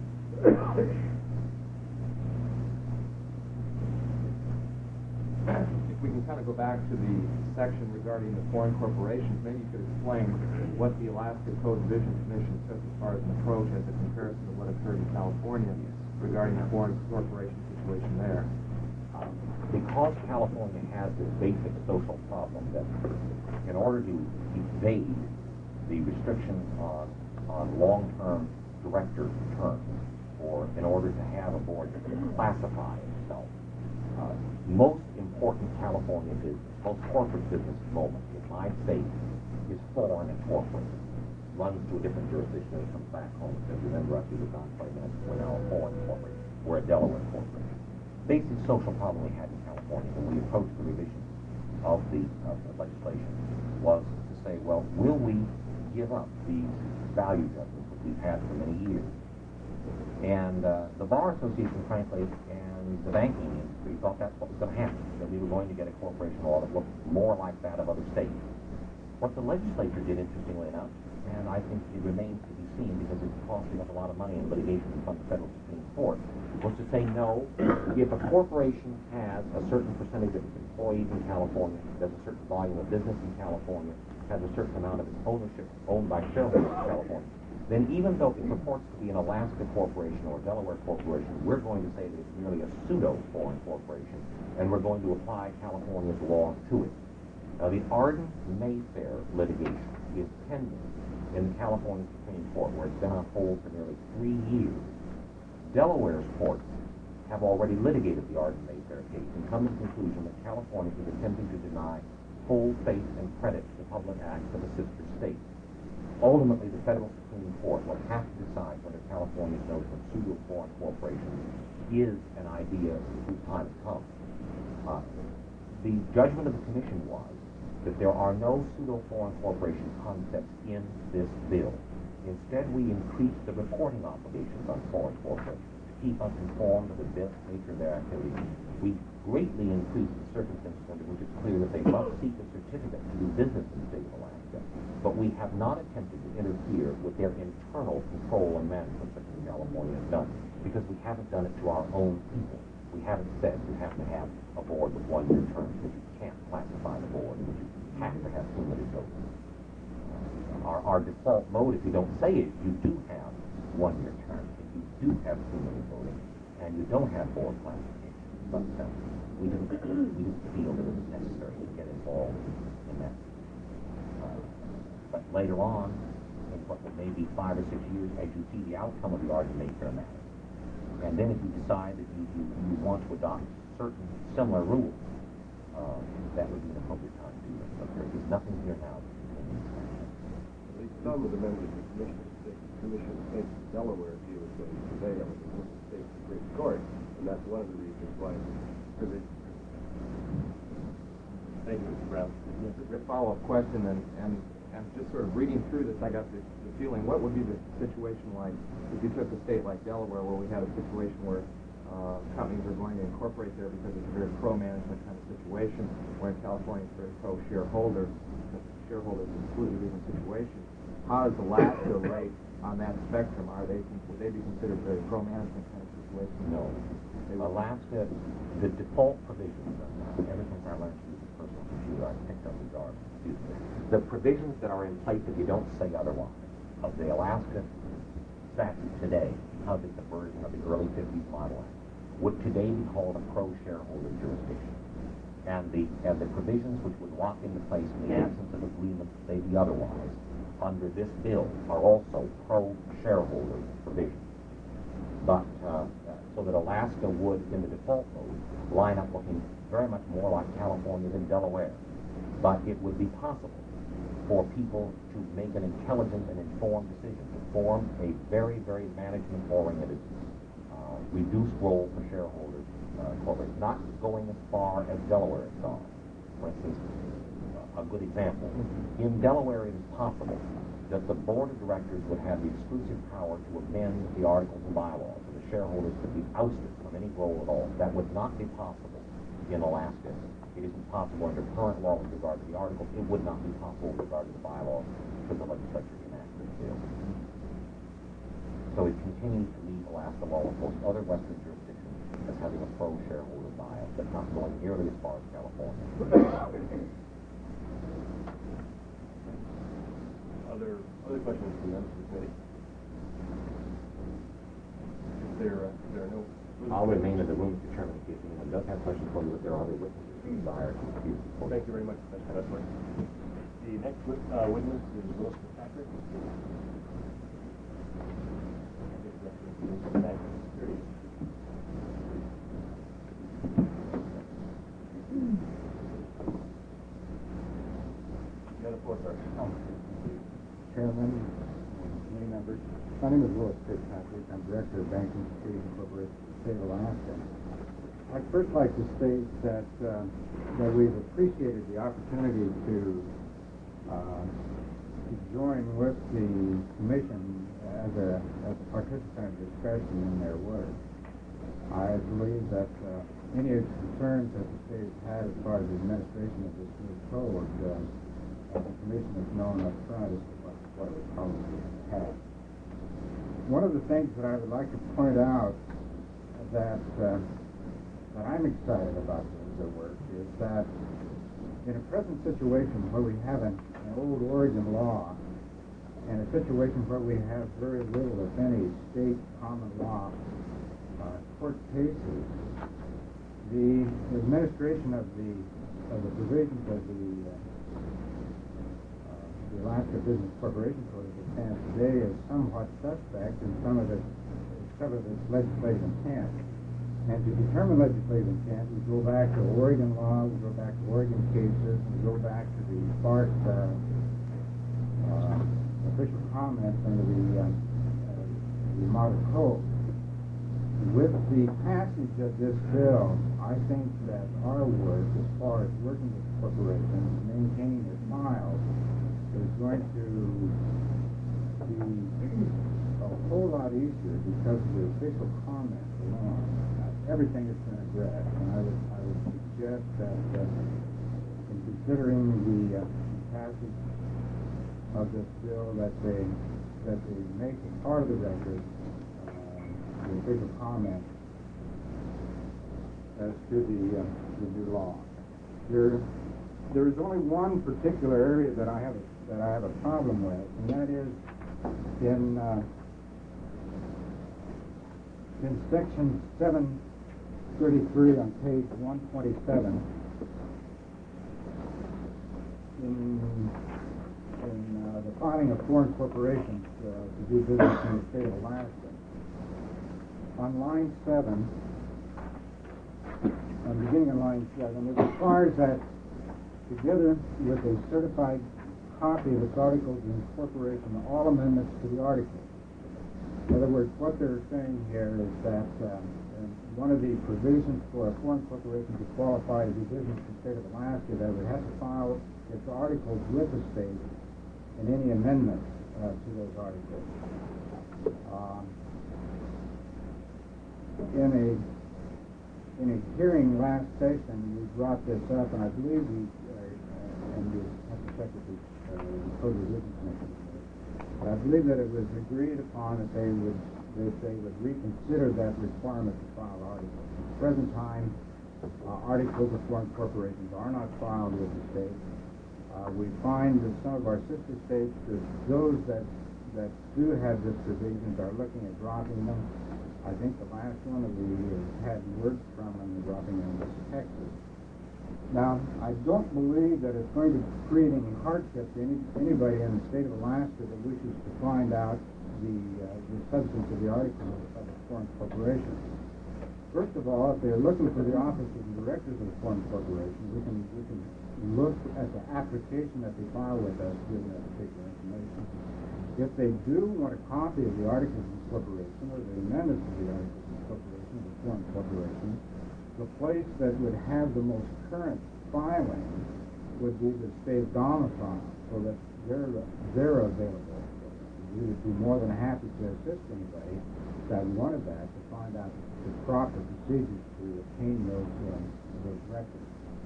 If we can kind of go back to the section regarding the foreign corporations, maybe you could explain what the Alaska Code Revision Commission took as far as an approach as a comparison to what occurred in California regarding the foreign corporation situation there. Um, because California has this basic social problem that in order to evade the restrictions on, on long-term director terms, or in order to have a board that can classify itself, uh, most important California business, most corporate business at the moment in my state is foreign and corporate. Runs to a different jurisdiction and comes back home. Because remember, after we were gone twenty minutes, we're now a foreign corporation. We're a Delaware corporation. Basic social problem we had in California when we approached the revision of the, of the legislation was to say, well, will we give up these value judgments that we've had for many years? And uh, the Bar Association, frankly, and the banking industry thought that's what was going to happen, that we were going to get a corporation law that looked more like that of other states. What the legislature did, interestingly enough, and I think it remains to be seen because it's costing us a lot of money in litigation from the federal Supreme Court, was to say no, if a corporation has a certain percentage of its employees in California, does a certain volume of business in California, has a certain amount of its ownership owned by shareholders in California, then even though it purports to be an Alaska corporation or a Delaware corporation, we're going to say that it's merely a pseudo-foreign corporation, and we're going to apply California's laws to it. Now, the Arden-Mayfair litigation is pending in the California Supreme Court, where it's been on hold for nearly three years. Delaware's courts have already litigated the Arden Mayfair case and come to the conclusion that California is attempting to deny full faith and credit to the public acts of a sister state. Ultimately, the federal Supreme Court will have to decide whether California's notion of pseudo-foreign corporations is an idea whose time has come. Uh, the judgment of the Commission was that there are no pseudo-foreign corporation concepts in this bill. Instead, we increase the reporting obligations on foreign corporations to keep us informed of the nature of their activities. We greatly increase the circumstances under which it's clear that they must seek a certificate to do business in the state of Alaska. But we have not attempted to interfere with their internal control and management, such as California has done, because we haven't done it to our own people. We haven't said you have to have a board with one-year terms, that you can't classify the board, that you have to have cumulative voting. Our, our default mode, if you don't say it, you do have one-year terms, and you do have cumulative voting, and you don't have board classification. But uh, we didn't we didn't feel that it was necessary to get involved in that. Uh, but later on, in what may be five or six years, as you see the outcome of the Arden Mayfair matter, and then if you decide that you, you, you want to adopt certain similar rules, uh, that would be an appropriate time to do it. But there is nothing here now that continues that. At least some of the members of the commission, the commission think Delaware view is going to prevail in the state Supreme Court, and that's one of the reasons why provision. Thank you, Mister Brown. Yes, a follow-up question, and, and, and just sort of reading through this, I got the, the feeling, what would be the situation like if you took a state like Delaware, where we had a situation where uh, companies are going to incorporate there because it's a very pro-management kind of situation, where in California it's very pro-shareholder, shareholders in a completely different situation. How does Alaska rate on that spectrum? Are they, would they be considered very pro-management kind of situation? No. Alaska, the default provisions, uh, ever since I learned to use a personal computer, I picked up the jargon. Excuse me. The provisions that are in place, if you don't say otherwise, of the Alaska statute today, because it's a version of the early fifties model act, would today be called a pro-shareholder jurisdiction. And the and the provisions which would lock into place in the absence of agreement to say the otherwise, under this bill, are also pro-shareholder provisions. But uh, so that Alaska would, in the default mode, line up looking very much more like California than Delaware. But it would be possible for people to make an intelligent and informed decision to form a very, very management-oriented, uh, reduced role for shareholders, uh, corporate, not going as far as Delaware has gone. For instance, a good example, in Delaware it is possible that the board of directors would have the exclusive power to amend the articles and bylaws, and the shareholders could be ousted from any role at all. That would not be possible in Alaska. It isn't possible under current law with regard to the articles. It would not be possible with regard to the bylaws should the legislature enact this bill. So it continues to leave Alaska law with most other Western jurisdictions as having a pro-shareholder bias, but not going nearly as far as California. Other other questions from members of the committee? If there, uh, if there are no... I'll remain in the room to determine if anyone does have questions for me, but there are other witnesses who desire to speak. Well, thank you very much, Mister Kessler. The next wit uh, witness is Willis Patrick. You have the floor, sir. Chairman, committee members. My name is Willis Fitzpatrick. I'm Director of Banking Security Incorporated for the state of Alaska. I'd first like to state that uh, that we've appreciated the opportunity to, uh, to join with the Commission as a, as a participant of discussion in their work. I believe that uh, any concerns that the state has had as far as the administration of this new code, uh, the Commission has known up front as to what, what it would probably have. One of the things that I would like to point out that uh, that I'm excited about the, the work is that in a present situation where we have an, an old Oregon law and a situation where we have very little, if any, state common law uh, court cases, the administration of the of the provisions of the uh, uh, the Alaska Business Corporation Code as it stands today is somewhat suspect, and some of its discover its legislative intent. And to determine legislative intent, we go back to Oregon law, we go back to Oregon cases, we go back to the sparse uh, uh, official comments under the, uh, uh, the model code. With the passage of this bill, I think that our work, as far as working with corporations, maintaining their files, is going to be a whole lot easier because of the official comments alone. Uh, everything has been addressed, and I would, I would suggest that uh, in considering the uh, passage of this bill, that they that they make it part of the record uh, the official comment as to the uh, the new law. There, there is only one particular area that I have a, that I have a problem with, and that is in uh, in section seven thirty-three on page one twenty-seven. In in uh, the filing of foreign corporations uh, to do business in the state of Alaska, on line seven, on beginning of line seven, it requires that together with a certified copy of its articles of incorporation, all amendments to the articles. In other words, what they're saying here is that um, one of the provisions for a foreign corporation to qualify to do business in the state of Alaska, that it would have to file its articles with the state and any amendments uh, to those articles. Um, in a in a hearing last session, we brought this up, and I believe we uh, and we have to check with the uh, Code Revision Commission. But I believe that it was agreed upon that they would that they would reconsider that requirement to file articles. At the present time, uh, articles of foreign corporations are not filed with the state. Uh, we find that some of our sister states, that those that that do have this provisions, are looking at dropping them. I think the last one that we had word from them dropping them was Texas. Now, I don't believe that it's going to create any hardship to any, anybody in the state of Alaska that wishes to find out the, uh, the substance of the article of a foreign corporation. First of all, if they're looking for the officers and directors of a foreign corporation, we can, we can look at the application that they file with us, given that particular information. If they do want a copy of the articles of incorporation or the amendments to the articles of incorporation of a foreign corporation, the place that would have the most current filing would be the state domicile, so that they're they're available. We would be more than happy to assist anybody that wanted that to find out the proper procedures to obtain those uh, those records.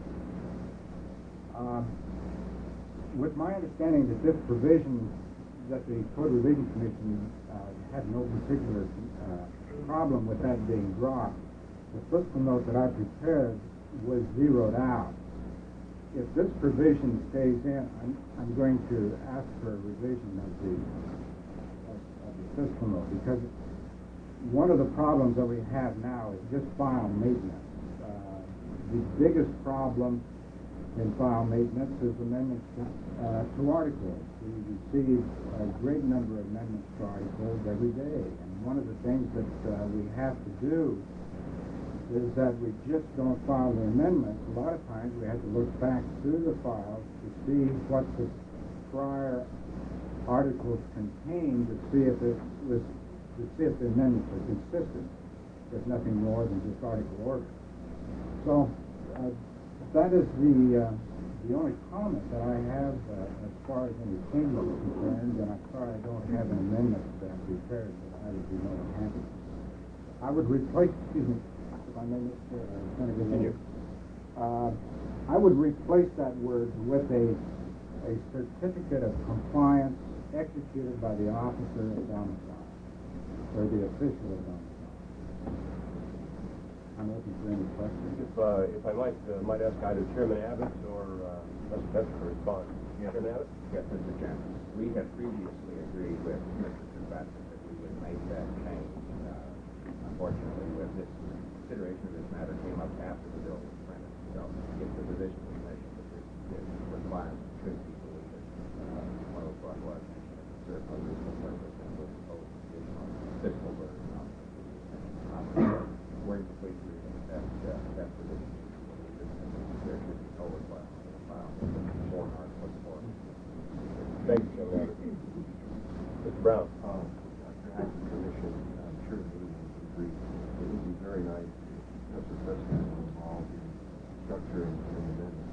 Um, with my understanding that this provision, that the Code Revision Commission uh, had no particular uh, problem with that being dropped, the fiscal note that I prepared was zeroed out. If this provision stays in, I'm, I'm going to ask for a revision of the, of, of the fiscal note, because one of the problems that we have now is just file maintenance. Uh, the biggest problem in file maintenance is amendments to, uh, to articles. We receive a great number of amendments to articles every day, and one of the things that uh, we have to do is that we just don't file the amendments. A lot of times we have to look back through the files to see what the prior articles contained, to see if it was to see if the amendments are consistent with nothing more than just article order. So uh, that is the uh, the only comment that I have uh, as far as any changes are concerned, and I'm sorry I don't have an amendment that I prepared, but I would be more than happy. I would replace, excuse me, if I may, Mister Uh, Senator, uh, I would replace that word with a a certificate of compliance executed by the officer of domicile, or the official of domicile. I'm open for any questions. If, uh, if I might, uh, might ask either Chairman Abbott or uh, Mister Becker to respond. Yes. Chairman Abbott? Yes, Mister Chairman. We had previously agreed with Mister Kirkpatrick that we would make that change. Uh, unfortunately, with this consideration of this matter came up after the bill was printed. So if the position was mentioned that this, this requirement should be deleted, uh, one of what was mentioned, certainly reasonable purpose and would impose additional fiscal burden on the agree that that, that provision there should be overclass. Four hard, what's four? Thank you, Chairman. Mister Brown. Uh, Doctor Hack's position, I'm sure the meeting would agree. It would be very nice if Professor Prescott was involved in structuring and amendments.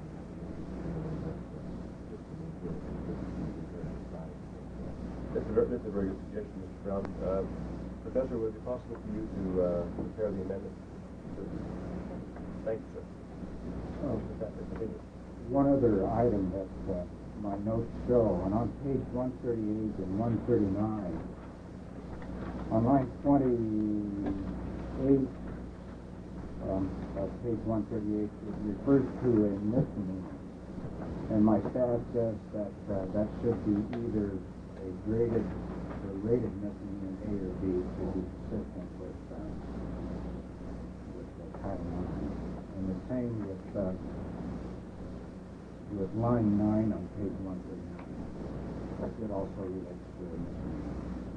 That's a, very, that's a very good suggestion, Mister Brown. Uh, Professor, would it be possible for you to uh, prepare the amendment? Thank you, sir. Oh. Mister Patrick, continue. One other item that uh, my notes show, and on page one thirty-eight and one thirty-nine, on line twenty-eight um, of page one thirty-eight, it refers to a misdemeanor. And my staff says that uh, that should be either a graded or rated misdemeanor A or B to be consistent with, uh, with the Title nine. And the same with uh, with line nine on page one thirty-nine. It also relates to a misdemeanor.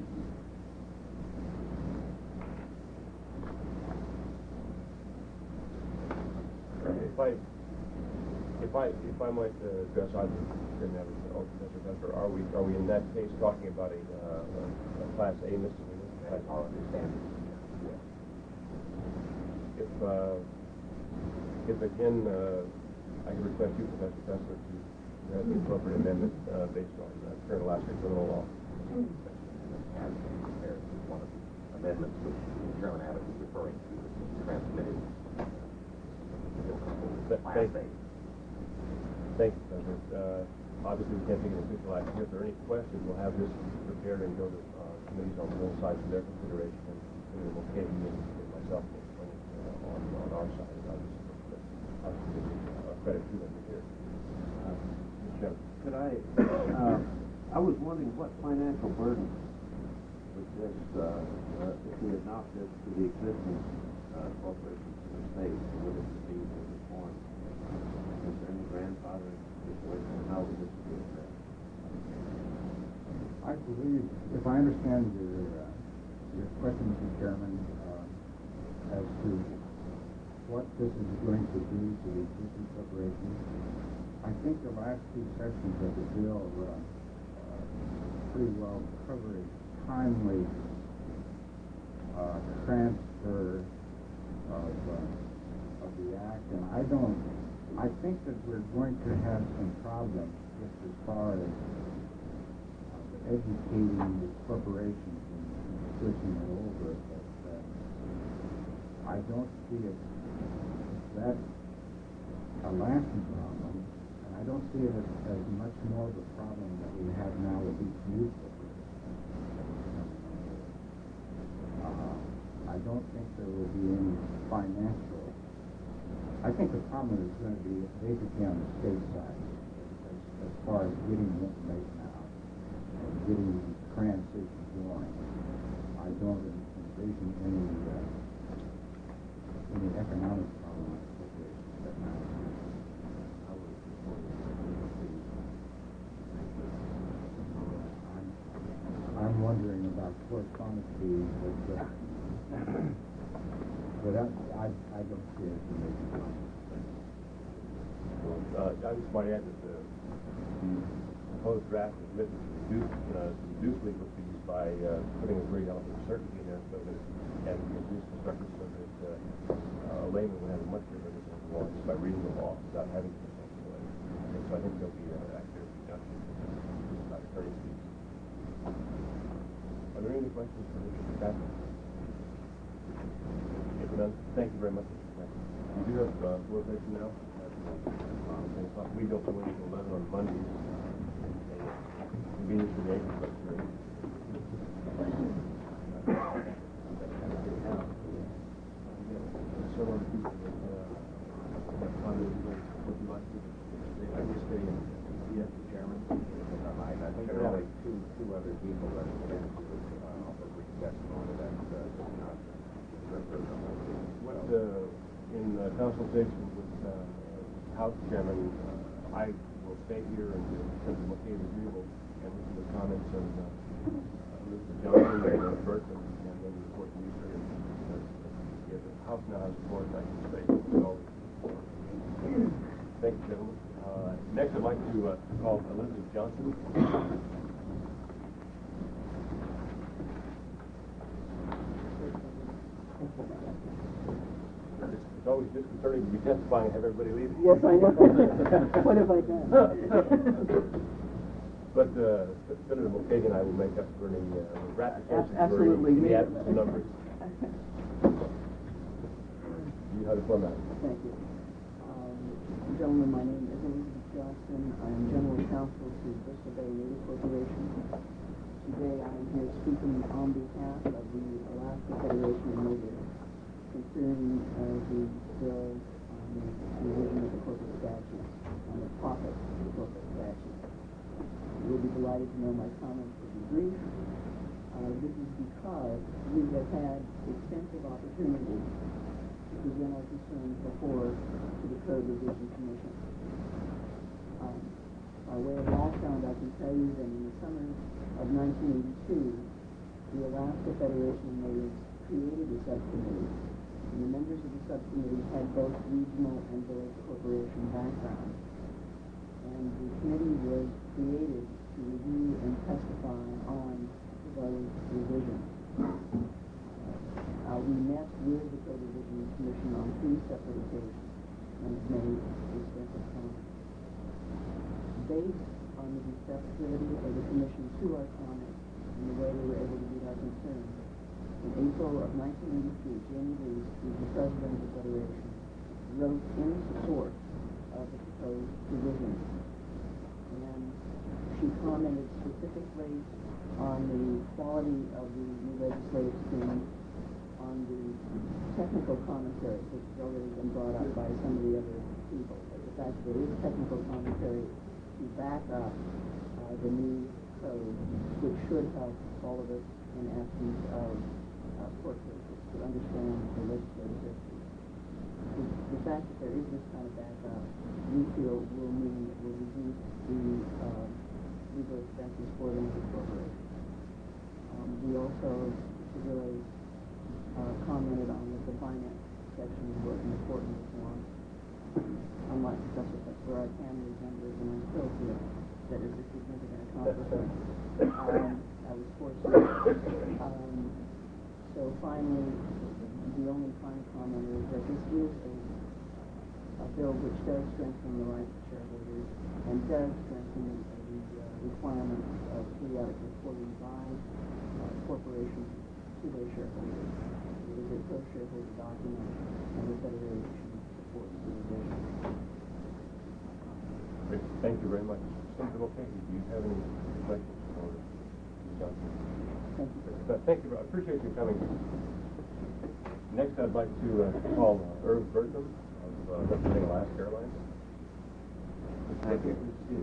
If I, if I, if I might uh, address, I didn't have a, oh, Mister Professor, are we, are we in that case talking about a, uh, a, a Class A misdemeanor? That's our understanding. If, uh, if again, uh, I can request you, Professor Kessler, to have the appropriate amendment uh, based on uh, current Alaska criminal law. And there's one of the amendments which Chairman Abbott was referring to, transmitted. Th- Class thank- A. Thank you, President. Uh, obviously, we can't take an official action. If there are any questions, we'll have this prepared and go to uh, committees on both sides for their consideration, and consider them okay, and and myself will explain it uh, on, on our side. Obviously, but obviously, uh, credit to them here. Uh, Mister Chairman. Could I, uh, I was wondering what financial burden would this, uh, uh, if we adopt this to the existing uh, corporations in the state, would it be to reform? Is there any grandfathering situation, and how would this be addressed? I believe, if I understand your uh, your question, Mister Chairman, uh, as to what this is going to do to the existing corporations, I think the last two sections of the bill uh, uh, pretty well cover a timely uh, transfer of uh, of the act, and I don't. I think that we're going to have some problems just as far as educating the corporations and, and switching it over, but uh, I don't see it that a lasting problem, and I don't see it as, as much more of a problem that we have now with these new corporations. Uh, I don't think there will be any financial. I think the problem is going to be basically on the state side, as, as far as getting the information out and getting the transition going. I don't envision any uh, any economic problem with corporations that now. I would support I'm, I'm wondering about correspondence fees, but, uh, but I, I, I don't see it as a major problem. Uh, I just might add that the proposed draft is written to reduce, uh, to reduce legal fees by uh, putting a great element of certainty in there, so that, and reduce construction so that uh, a layman would have a much greater understanding of the law just by reading the law without having to consult the lawyer. And so I think there'll be uh, actually a reduction about attorney's fees. Are there any questions for Mister Patrick? If none, thank you very much, Mister Patrick. We do have uh, floor session now. Um, we don't go until eleven on Mondays. Convenience for the agent, but uh, several other people that uh, have commented, would you like to say, I guess they, yes, the chairman. I, I think there are only two, two other people that have been to, uh, offer brief testimony that, uh, did not. What, uh, in uh, consultation with uh, House Chairman, uh, I will stay here and since I'm okay and agreeable and listen to the comments of uh, Elizabeth Johnson and uh, Bertman, and then report to you, sir. Yeah, the House now has four executive space. So, thank you, gentlemen. Uh, next, I'd like to uh, call Elizabeth Johnson. It's always disconcerting to be testifying and have everybody leave. Yes, I know. What have I done? But uh, Senator Mulcahy and I will make up for any uh, ratifications Absolutely. for any absence of numbers. You have the floor, madam. Thank you. Um, gentlemen, my name is Elizabeth Johnson. I am General Counsel to Bristol Bay Native Corporation. Today I am here speaking on behalf of the Alaska Federation of Natives concerning uh, the bill on the revision of the corporate statutes, on the profit of the corporate statutes. You will be delighted to know my comments will be brief. Uh, this is because we have had extensive opportunities to present our concerns before to the Code Revision Commission. Um, by way of background, I can tell you that in the summer of nineteen eighty-two, the Alaska Federation of Natives created a subcommittee, and the members of the subcommittee had both regional and village corporation background. And the committee was created to review and testify on the proposed revision. Uh, we met with the Code Revision Commission on three separate occasions and made extensive comments. Based on the receptivity of the Commission to our comments and the way we were able to meet our concerns, in April of nineteen eighty-three, Janie Lees, who was the president of the Federation, wrote in support of the proposed revisions. And she commented specifically on the quality of the new legislative scheme, on the technical commentary, which has already been brought up by some of the other people. But the fact there is technical commentary to back up uh, the new code, which should help all of us in absence of uh, court cases to understand the legislative history. The, the fact that there is this kind of backup, we feel will mean it will reduce the uh, legal expenses for the native corporation. Um, we also really uh, commented on that the finance section was an important reform. Unlike subsequent where I can remember when I'm still here, that is a significant accomplishment. Um, I was fortunate. Um, so finally, the only final comment is that this is a, a bill which does strengthen the rights of shareholders and does strengthen the uh, requirements of periodic reporting by uh, corporations to their shareholders. It is a pro-shareholder document, and the Federation supports the revision. Great. Thank you very much. Senator Mulcahy, do you have any questions for Miz Johnson? Thank you. Uh, thank you. I appreciate you coming. Next, I'd like to uh, call uh, Irv Bertram of uh, representing Alaska Airlines. Thank you. You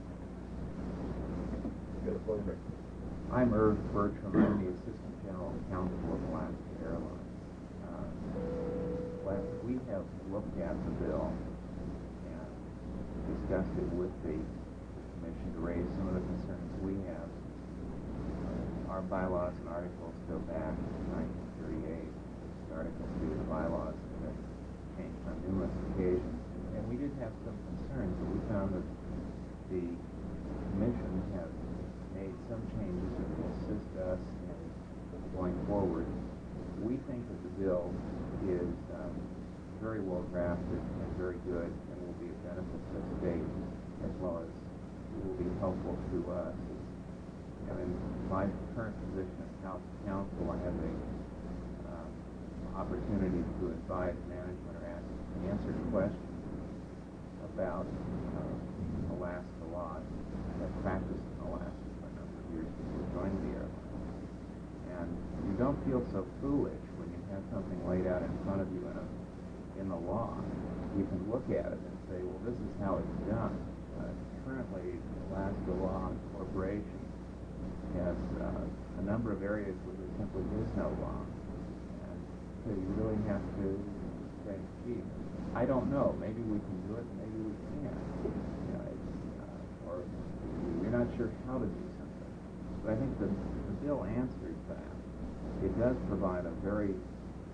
got a floor, sir. I'm Irv Bertram. I'm the Assistant General Counsel of Alaska Airlines. Uh, well, we have looked at the bill and discussed it with the Commission to raise some of the concerns we have. Uh, our bylaws and articles go back to nineteen thirty-eight. The articles do the bylaws that have changed on numerous occasions. And we did have some concerns, but we found that the Commission has made some changes that will assist us in going forward. We think that the bill is um, very well drafted and very good and will be a benefit to the state as well as will be helpful to us. And in my current position as House Counsel, I have a um, opportunity to advise management or ask answer questions about uh, Alaska law that practiced in Alaska for a number of years before joining the airline. And you don't feel so foolish when you have something laid out in front of you in, a, in the law. You can look at it and say, well, this is how it's done. Uh, currently, Alaska Law Corporation has uh, a number of areas where there simply is no law. And so you really have to say, gee, I don't know. Maybe we can do it, maybe we can't. You know, it's, uh, or you're not sure how to do something. But I think the, the bill answers that. It does provide a very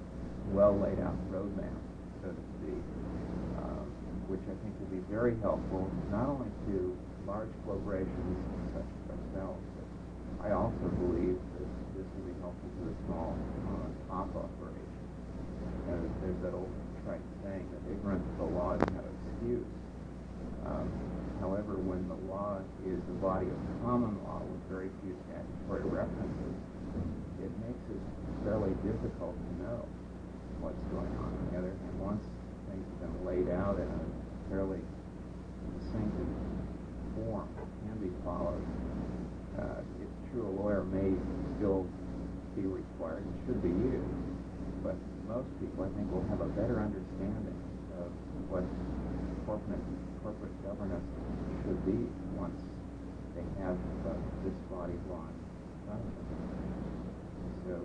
well laid out roadmap, so to speak, um, which I think will be very helpful not only to large corporations such as ourselves, but I also believe that this will be helpful to the small uh, top operations. Uh, there's that old trite saying that ignorance of the law is no excuse. Um, however, when the law is a body of common law with very few statutory references, it makes it fairly difficult to know what's going on. On the other hand, once things have been laid out in a fairly succinct form that can be followed, uh, it's true a lawyer may still be required and should be used, but most people, I think, will have a better understanding of what corporate corporate governance should be once they have uh, this body of law in front of them. So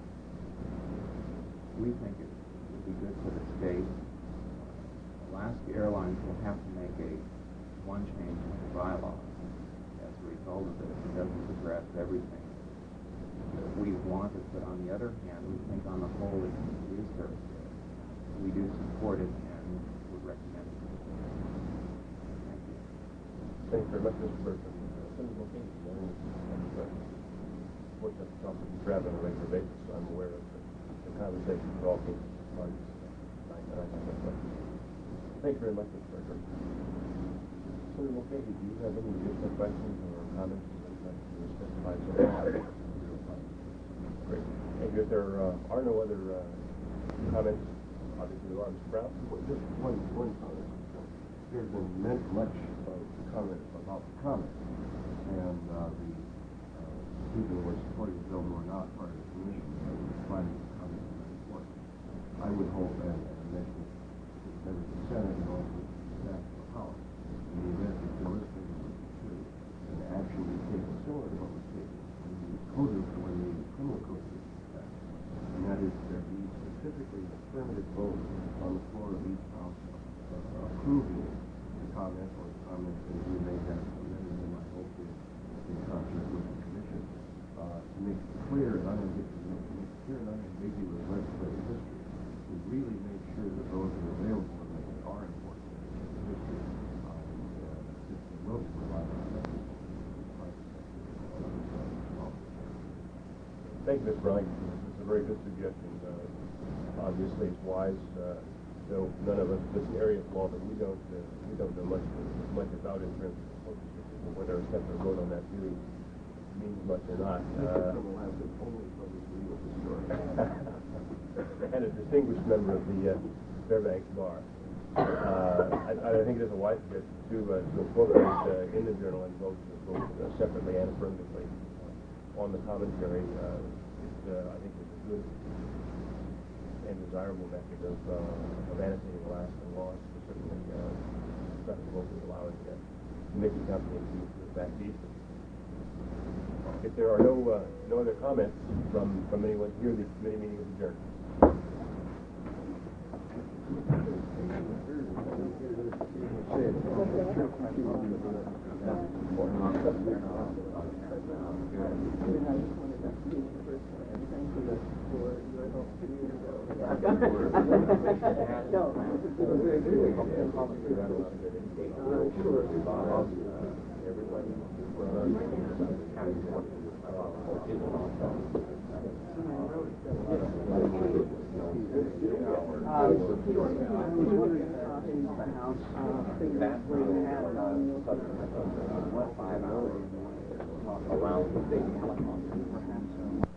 we think it would be good for the state. Alaska Airlines will have to make a one change in the bylaws as a result of this. It doesn't address everything that we wanted, but on the other hand, we think on the whole it is very good. We do support it and would recommend it. Thank you. Thank you very much, Mister Bertram. Uh, Senator Mulcahy, do you have any questions? Worked at the topic of Travis on a regular basis, so I'm aware of the, the conversation with all cases parties. I, I have no questions. Thank you very much, Mister Bertram. Senator Mulcahy, do you have any additional questions or comments that you'd like to specify so far? Great. Thank you. If there uh, are no other uh, comments, obviously there are. Mister Brown? Just one, one comment. There's been meant much of comment about the comments, and uh, the uh, people who are supporting the bill who are not part of the commission are finding the comments very important. I would hope, and I mentioned that members of the Senate and also staff of the House, in the event that bill is favorably considered, an action be taken similar to what was taken when the code when the criminal code was passed, and that is there be specifically an affirmative vote on the floor of each house uh, approving the comment or the comments that we may have submitted, and I hope in, in concert with the commission uh, to make it clear and unambiguous, to make clear and unambiguous legislative history. We really make sure that those are available and that they are important in history. Um, and since they will be relied on that. Thank you, Miz Brown. This is a very good suggestion. Uh, obviously, it's wise. Uh, though none of us, this is an area of law that we don't uh, we don't know much much about in terms of whether a separate vote on that really means much or not. Uh, and a distinguished member of the uh, Fairbanks Bar. Uh, I, I think it is a wise suggestion to uh, to incorporate uh, in the journal and vote, vote uh, separately and affirmatively on the commentary. Uh, it, uh, I think it's a good and desirable method of, uh, of annotating Alaskan laws, specifically uh, festival is allowing uh, Mickey Company to to back these. If there are no uh, no other comments from, from anyone here, the committee meeting is adjourned. Around the state helicopter, perhaps.